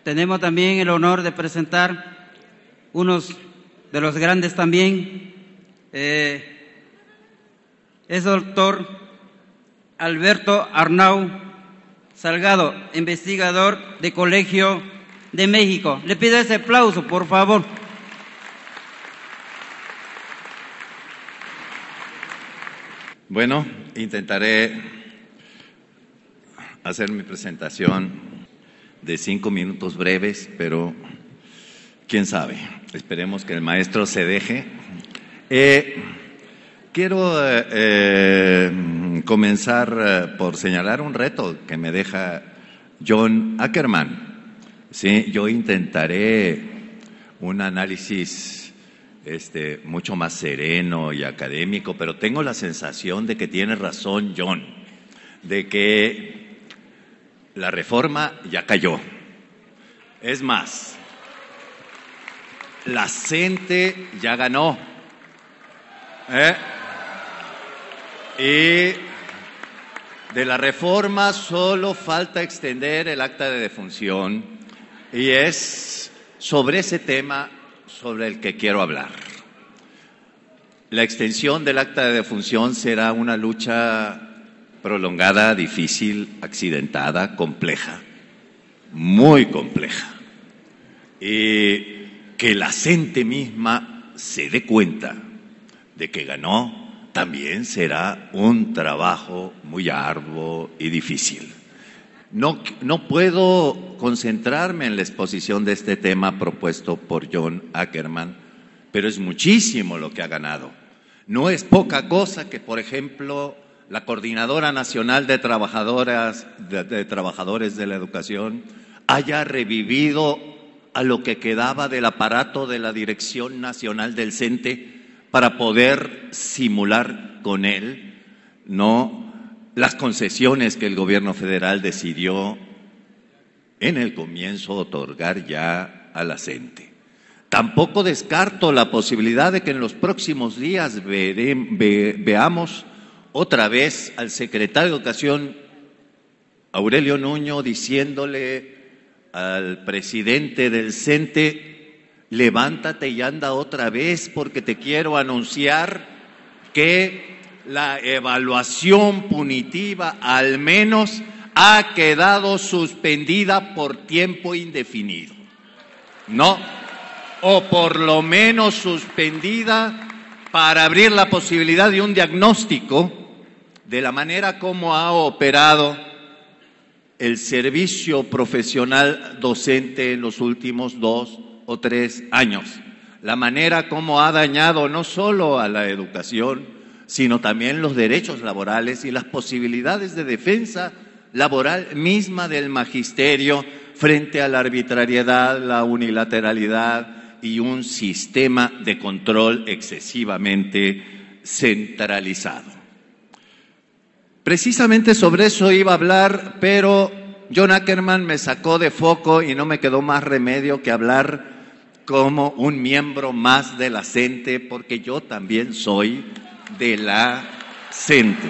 tenemos también el honor de presentar unos de los grandes también. Es doctor Alberto Arnau Salgado, investigador de Colegio de México. Le pido ese aplauso, por favor. Bueno, intentaré hacer mi presentación de 5 minutos breves, pero quién sabe, esperemos que el maestro se deje. Quiero comenzar por señalar un reto que me deja John Ackerman. Sí, yo intentaré un análisis mucho más sereno y académico, pero tengo la sensación de que tiene razón John, de que la reforma ya cayó. Es más, la CENTE ya ganó. Y de la reforma solo falta extender el acta de defunción, y es sobre ese tema sobre el que quiero hablar. La extensión del acta de defunción será una lucha prolongada, difícil, accidentada, compleja, muy compleja. Y que la CENTE misma se dé cuenta de que ganó también será un trabajo muy arduo y difícil. No puedo concentrarme en la exposición de este tema propuesto por John Ackerman, pero es muchísimo lo que ha ganado. No es poca cosa que, por ejemplo, la Coordinadora Nacional de Trabajadores de la Educación haya revivido a lo que quedaba del aparato de la Dirección Nacional del CENTE para poder simular con él, las concesiones que el gobierno federal decidió en el comienzo otorgar ya a la CENTE. Tampoco descarto la posibilidad de que en los próximos días veamos otra vez al secretario de Educación, Aurelio Nuño, diciéndole al presidente del CENTE: levántate y anda otra vez, porque te quiero anunciar que la evaluación punitiva al menos ha quedado suspendida por tiempo indefinido. O por lo menos suspendida para abrir la posibilidad de un diagnóstico de la manera como ha operado el servicio profesional docente en los últimos 2 o 3 años, la manera como ha dañado no solo a la educación, sino también los derechos laborales y las posibilidades de defensa laboral misma del magisterio frente a la arbitrariedad, la unilateralidad y un sistema de control excesivamente centralizado. Precisamente sobre eso iba a hablar, pero John Ackerman me sacó de foco y no me quedó más remedio que hablar como un miembro más de la CENTE, porque yo también soy de la CENTE.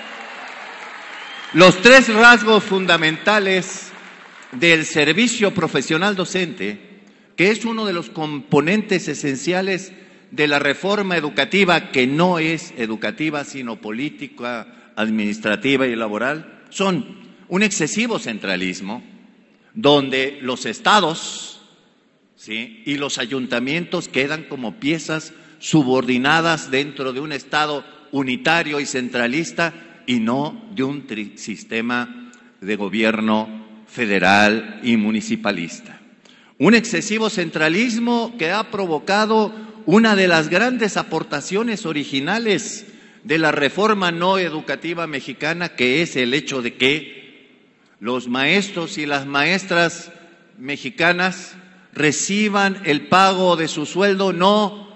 Los 3 rasgos fundamentales del servicio profesional docente, que es uno de los componentes esenciales de la reforma educativa, que no es educativa sino política, administrativa y laboral, son un excesivo centralismo, donde los estados, ¿sí?, y los ayuntamientos quedan como piezas subordinadas dentro de un Estado unitario y centralista y no de un sistema de gobierno federal y municipalista. Un excesivo centralismo que ha provocado una de las grandes aportaciones originales de la reforma no educativa mexicana, que es el hecho de que los maestros y las maestras mexicanas reciban el pago de su sueldo no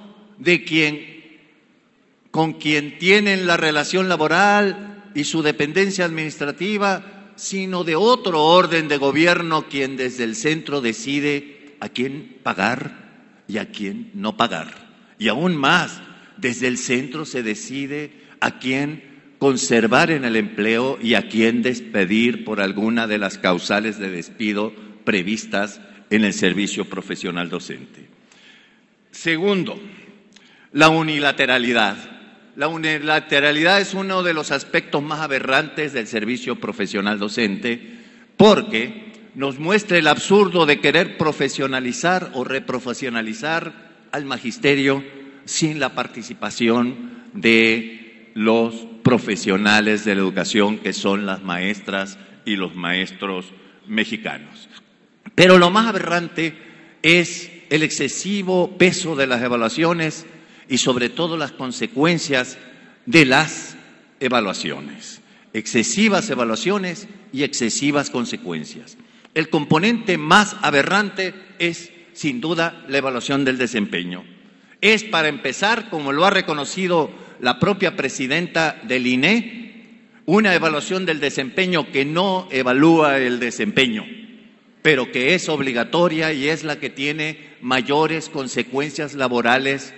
con quien tienen la relación laboral y su dependencia administrativa, sino de otro orden de gobierno, quien desde el centro decide a quién pagar y a quién no pagar. Y aún más, desde el centro se decide a quién conservar en el empleo y a quién despedir por alguna de las causales de despido previstas en el servicio profesional docente. Segundo, la unilateralidad. La unilateralidad es uno de los aspectos más aberrantes del servicio profesional docente porque nos muestra el absurdo de querer profesionalizar o reprofesionalizar al magisterio sin la participación de los profesionales de la educación, que son las maestras y los maestros mexicanos. Pero lo más aberrante es el excesivo peso de las evaluaciones y sobre todo las consecuencias de las evaluaciones. Excesivas evaluaciones y excesivas consecuencias. El componente más aberrante es, sin duda, la evaluación del desempeño. Es, para empezar, como lo ha reconocido la propia presidenta del INE, una evaluación del desempeño que no evalúa el desempeño, pero que es obligatoria y es la que tiene mayores consecuencias laborales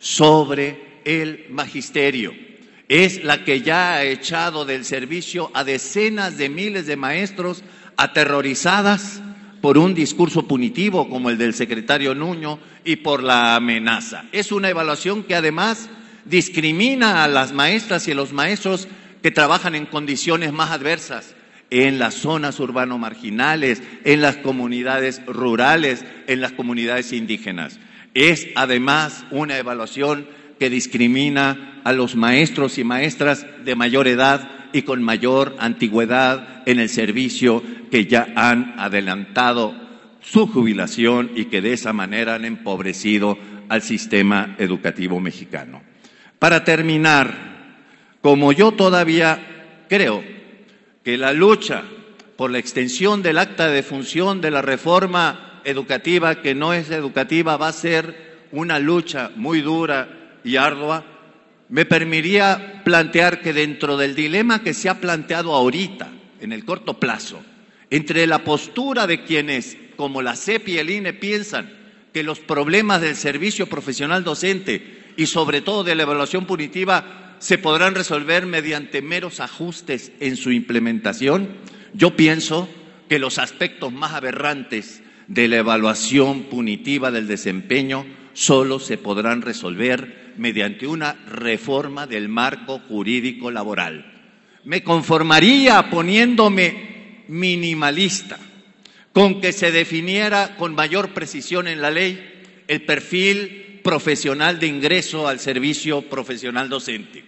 sobre el magisterio. Es la que ya ha echado del servicio a decenas de miles de maestros aterrorizadas por un discurso punitivo como el del secretario Nuño y por la amenaza. Es una evaluación que además discrimina a las maestras y a los maestros que trabajan en condiciones más adversas, en las zonas urbano-marginales, en las comunidades rurales, en las comunidades indígenas. Es además una evaluación que discrimina a los maestros y maestras de mayor edad y con mayor antigüedad en el servicio, que ya han adelantado su jubilación y que de esa manera han empobrecido al sistema educativo mexicano. Para terminar, como yo todavía creo que la lucha por la extensión del acta de defunción de la reforma educativa, que no es educativa, va a ser una lucha muy dura y ardua, me permitiría plantear que dentro del dilema que se ha planteado ahorita, en el corto plazo, entre la postura de quienes, como la CEP y el INE, piensan que los problemas del servicio profesional docente y sobre todo de la evaluación punitiva se podrán resolver mediante meros ajustes en su implementación, yo pienso que los aspectos más aberrantes de la evaluación punitiva del desempeño solo se podrán resolver mediante una reforma del marco jurídico laboral. Me conformaría poniéndome minimalista con que se definiera con mayor precisión en la ley el perfil profesional de ingreso al servicio profesional docente,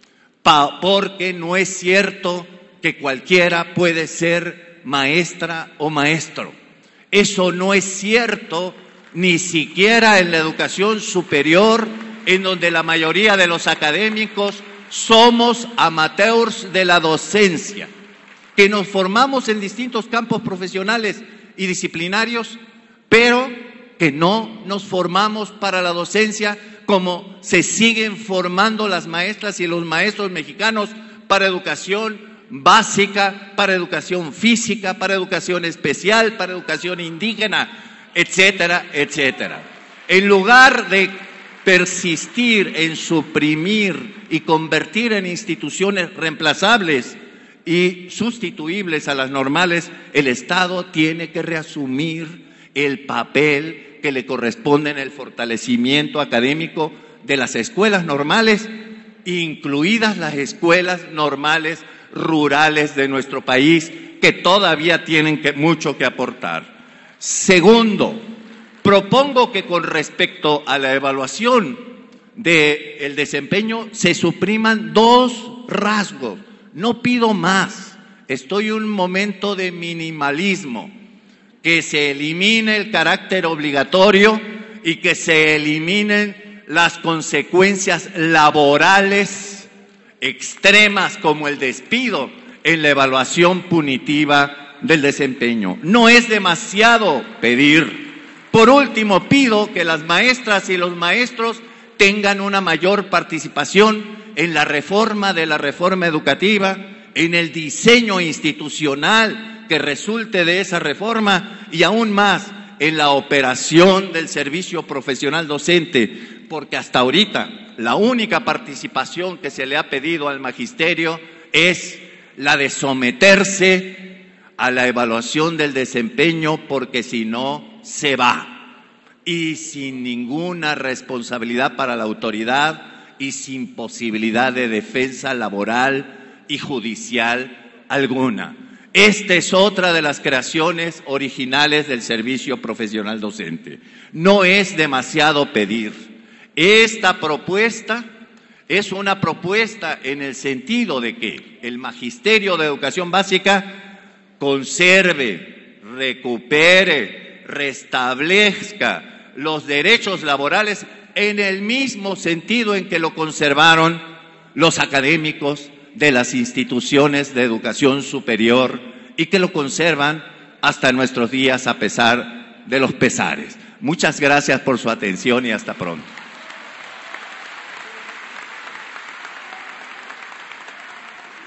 porque no es cierto que cualquiera puede ser maestra o maestro. Eso no es cierto ni siquiera en la educación superior, en donde la mayoría de los académicos somos amateurs de la docencia, que nos formamos en distintos campos profesionales y disciplinarios, pero que no nos formamos para la docencia como se siguen formando las maestras y los maestros mexicanos para educación básica, para educación física, para educación especial, para educación indígena, etcétera, etcétera. En lugar de persistir en suprimir y convertir en instituciones reemplazables y sustituibles a las normales, el Estado tiene que reasumir el papel que le corresponde en el fortalecimiento académico de las escuelas normales, incluidas las escuelas normales rurales de nuestro país, que todavía tienen mucho que aportar. Segundo, propongo que con respecto a la evaluación del desempeño se supriman dos rasgos. No pido más, estoy en un momento de minimalismo, que se elimine el carácter obligatorio y que se eliminen las consecuencias laborales extremas como el despido en la evaluación punitiva del desempeño. No es demasiado pedir. Por último, pido que las maestras y los maestros tengan una mayor participación en la reforma de la reforma educativa, en el diseño institucional que resulte de esa reforma y aún más en la operación del servicio profesional docente, porque hasta ahorita la única participación que se le ha pedido al magisterio es la de someterse a la evaluación del desempeño, porque si no se va. Y sin ninguna responsabilidad para la autoridad y sin posibilidad de defensa laboral y judicial alguna. Esta es otra de las creaciones originales del servicio profesional docente. No es demasiado pedir. Esta propuesta es una propuesta en el sentido de que el Magisterio de Educación Básica conserve, recupere, restablezca los derechos laborales en el mismo sentido en que lo conservaron los académicos de las instituciones de educación superior y que lo conservan hasta nuestros días a pesar de los pesares. Muchas gracias por su atención y hasta pronto.